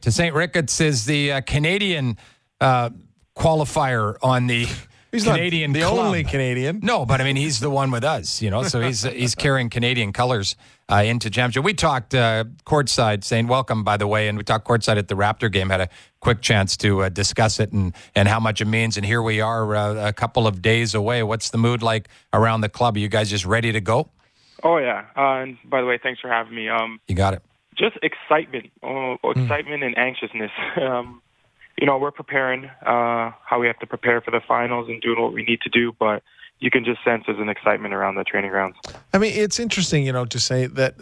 to St. Ricketts is the Canadian qualifier on the He's Canadian not the club. only Canadian. No, but I mean, he's the one with us, so he's carrying Canadian colors into championship. We talked courtside, saying welcome, by the way, and we talked courtside at the Raptor game, had a quick chance to discuss it and how much it means. And here we are a couple of days away. What's the mood like around the club? Are you guys just ready to go? Oh, yeah. And by the way, thanks for having me. You got it. Just excitement, excitement and anxiousness. We're preparing how we have to prepare for the finals and doing what we need to do, but you can just sense there's an excitement around the training grounds. I mean, it's interesting, to say that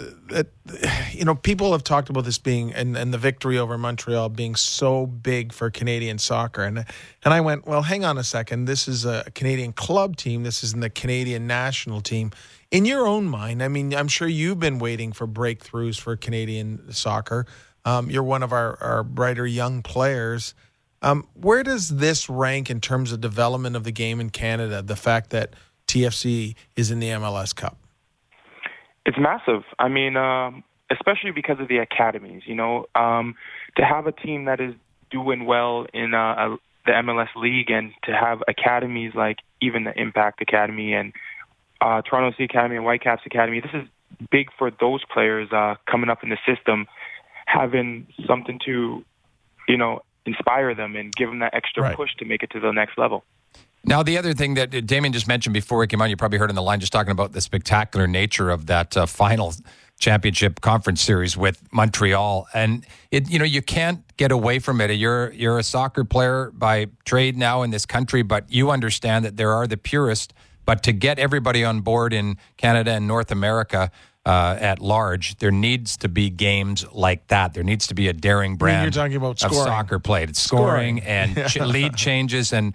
people have talked about this being and the victory over Montreal being so big for Canadian soccer, and I went, well, hang on a second. This is a Canadian club team. This isn't the Canadian national team. In your own mind, I mean, I'm sure you've been waiting for breakthroughs for Canadian soccer. You're one of our brighter young players. Where does this rank in terms of development of the game in Canada, the fact that TFC is in the MLS Cup? It's massive. I mean, especially because of the academies, to have a team that is doing well in the MLS League and to have academies like even the Impact Academy and Toronto FC Academy and Whitecaps Academy, this is big for those players coming up in the system, having something to, inspire them and give them that extra push to make it to the next level. Now, the other thing that Damien just mentioned before we came on, you probably heard on the line, just talking about the spectacular nature of that final championship conference series with Montreal. And, you can't get away from it. You're a soccer player by trade now in this country, but you understand that there are the purists. But to get everybody on board in Canada and North America at large, there needs to be games like that. There needs to be a daring brand You're talking about of soccer played. It's scoring and lead changes. And,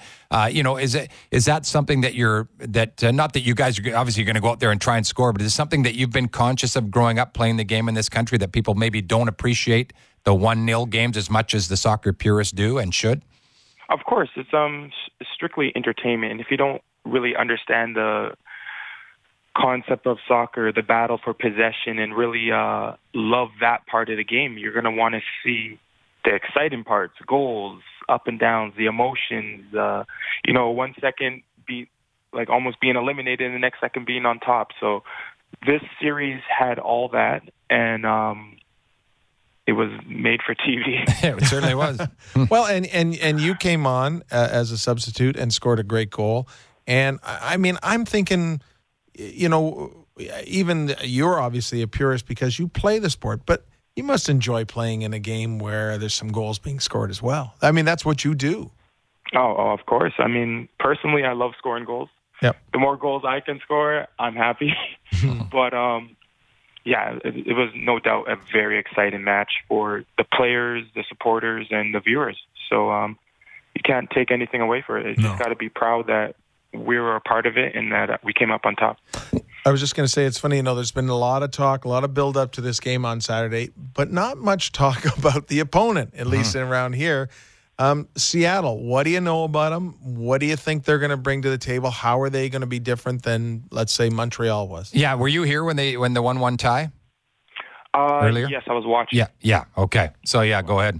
is that something that not that you guys are obviously going to go out there and try and score, but is it something that you've been conscious of growing up playing the game in this country, that people maybe don't appreciate the 1-0 games as much as the soccer purists do and should? Of course. It's strictly entertainment. And if you don't really understand the concept of soccer, the battle for possession, and really love that part of the game, you're going to want to see the exciting parts, goals, up and downs, the emotions, 1 second be like almost being eliminated and the next second being on top. So this series had all that, and it was made for TV. It certainly was. Well, and you came on as a substitute and scored a great goal. And I mean, I'm thinking, even you're obviously a purist because you play the sport, but you must enjoy playing in a game where there's some goals being scored as well. I mean, that's what you do. Oh, of course. I mean, personally, I love scoring goals. Yep. The more goals I can score, I'm happy. But, it was no doubt a very exciting match for the players, the supporters, and the viewers. So you can't take anything away from it. You just got to be proud that we were a part of it and that we came up on top. I was just going to say, it's funny, there's been a lot of talk, a lot of build up to this game on Saturday, but not much talk about the opponent, at least around here. Seattle, what do you know about them? What do you think they're going to bring to the table? How are they going to be different than, let's say, Montreal was? Yeah, were you here when the 1-1 tie? Earlier? Yes, I was watching. Yeah, okay. So, go ahead.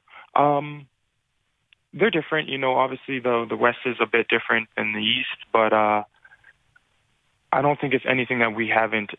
They're different. Obviously the West is a bit different than the East, but I don't think it's anything that we haven't,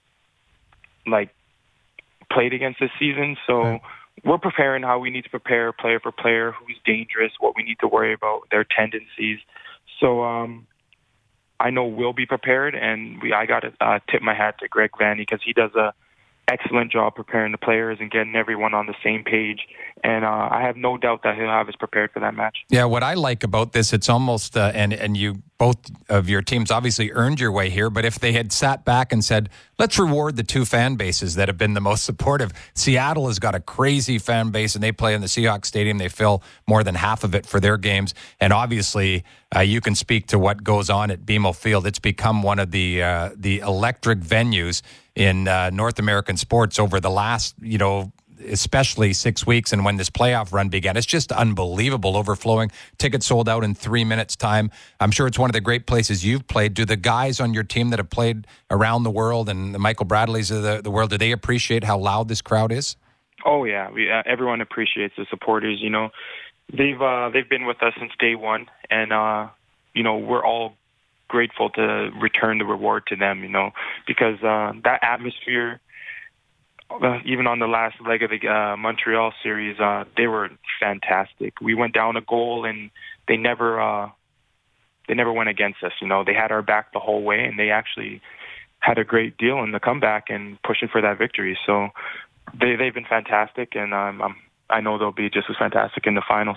played against this season. So we're preparing how we need to prepare player for player, who's dangerous, what we need to worry about, their tendencies. So I know we'll be prepared, and I got to tip my hat to Greg Vanney because he does a excellent job preparing the players and getting everyone on the same page. And I have no doubt that he'll have us prepared for that match. Yeah, what I like about this, it's almost, and you, both of your teams obviously earned your way here, but if they had sat back and said, let's reward the two fan bases that have been the most supportive. Seattle has got a crazy fan base, and they play in the Seahawks Stadium. They fill more than half of it for their games. And obviously, you can speak to what goes on at BMO Field. It's become one of the electric venues in North American sports over the last, especially 6 weeks, and when this playoff run began. It's just unbelievable, overflowing. Tickets sold out in 3 minutes' time. I'm sure it's one of the great places you've played. Do the guys on your team that have played around the world and the Michael Bradleys of the world, do they appreciate how loud this crowd is? Oh yeah, everyone appreciates the supporters. They've been with us since day one, and we're all grateful to return the reward to them. Because that atmosphere, even on the last leg of the Montreal series, they were fantastic. We went down a goal, and they never went against us. They had our back the whole way, and they actually had a great deal in the comeback and pushing for that victory. So they've been fantastic, and I know they'll be just as fantastic in the finals.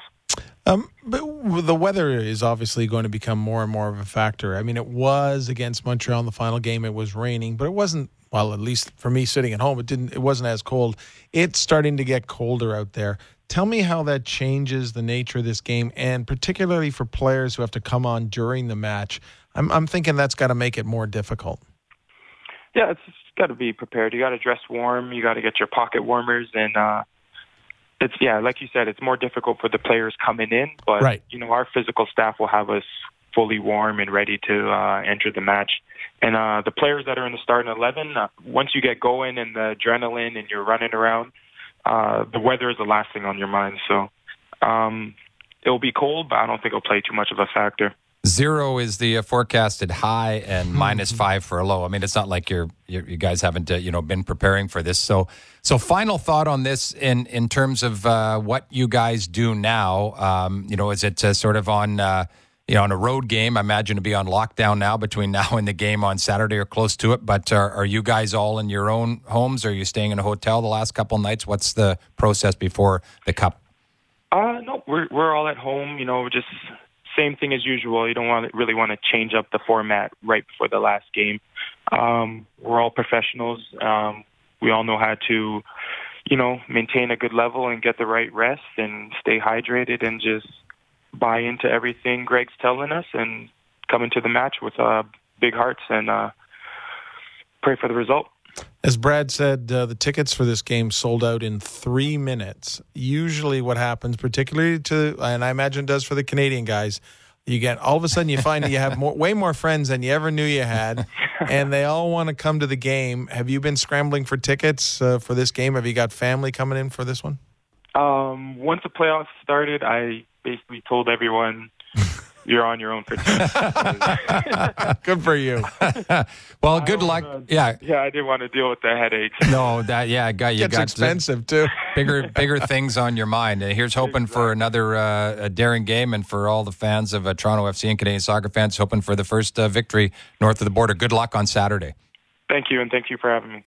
But the weather is obviously going to become more and more of a factor. I mean, it was against Montreal in the final game. It was raining, but it wasn't, well, at least for me sitting at home, it wasn't as cold. It's starting to get colder out there. Tell me how that changes the nature of this game, and particularly for players who have to come on during the match. I'm thinking that's got to make it more difficult. Yeah, it's got to be prepared. You got to dress warm. You got to get your pocket warmers, and it's like you said, it's more difficult for the players coming in. But right. Our physical staff will have us fully warm and ready to enter the match. And the players that are in the starting 11, once you get going and the adrenaline and you're running around, the weather is the last thing on your mind. So it'll be cold, but I don't think it'll play too much of a factor. 0 is the forecasted high, and -5 for a low. I mean, it's not like you guys haven't been preparing for this. So final thought on this in terms of what you guys do now. Is it sort of on on a road game? I imagine to be on lockdown now between now and the game on Saturday or close to it. But are you guys all in your own homes? Are you staying in a hotel the last couple of nights? What's the process before the Cup? No, we're all at home. Just same thing as usual. You don't really want to change up the format right before the last game. We're all professionals. We all know how to, maintain a good level and get the right rest and stay hydrated and just buy into everything Greg's telling us and come into the match with big hearts and pray for the result. As Brad said, the tickets for this game sold out in 3 minutes. Usually what happens, particularly and I imagine it does for the Canadian guys, all of a sudden you find that you have way more friends than you ever knew you had, and they all want to come to the game. Have you been scrambling for tickets for this game? Have you got family coming in for this one? Once the playoffs started, I basically told everyone, you're on your own for tickets. Good for you. Well, good luck. Yeah, I didn't want to deal with the headaches. No, it's expensive too. Bigger things on your mind. Here's hoping for another daring game, and for all the fans of Toronto FC and Canadian soccer fans, hoping for the first victory north of the border. Good luck on Saturday. Thank you, and thank you for having me.